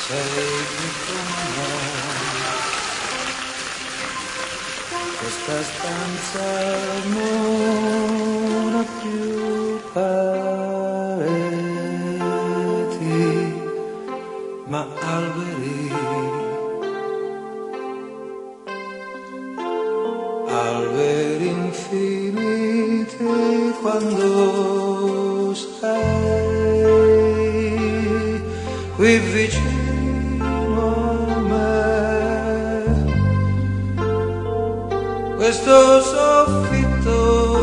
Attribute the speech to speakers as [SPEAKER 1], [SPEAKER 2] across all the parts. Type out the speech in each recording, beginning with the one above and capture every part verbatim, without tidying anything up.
[SPEAKER 1] sei qui con me. Questa stanza non ha più pareti, ma alberi, alberi infiniti quando sei qui vicino a me. Questo soffitto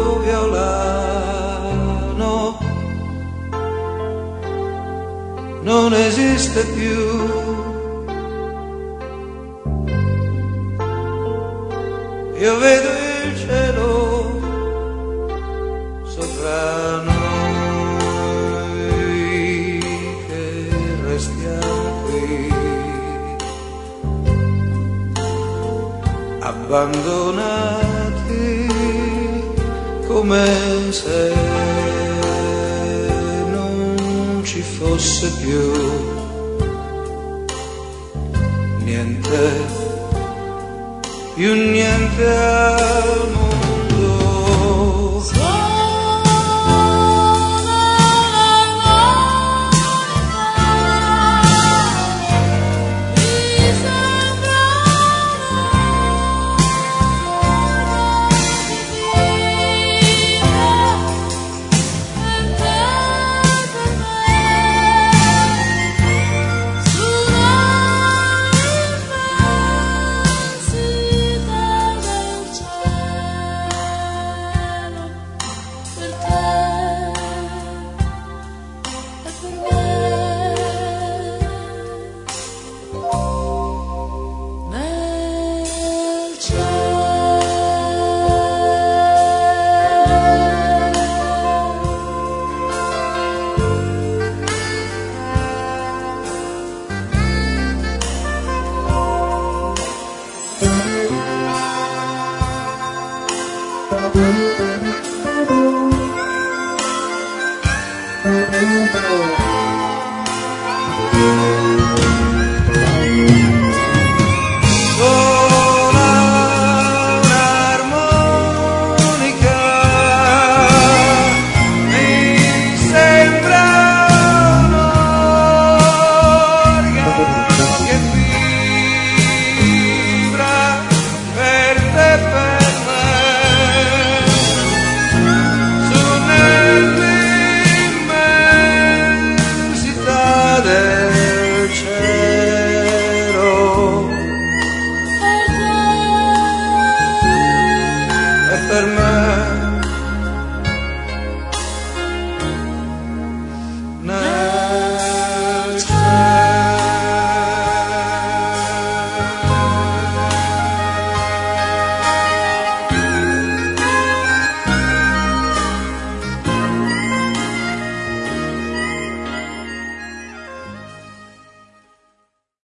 [SPEAKER 1] violano non esiste più. Io vedo il cielo sopra noi che restiamo qui, abbandonati come se non ci fosse più niente, più niente al mondo.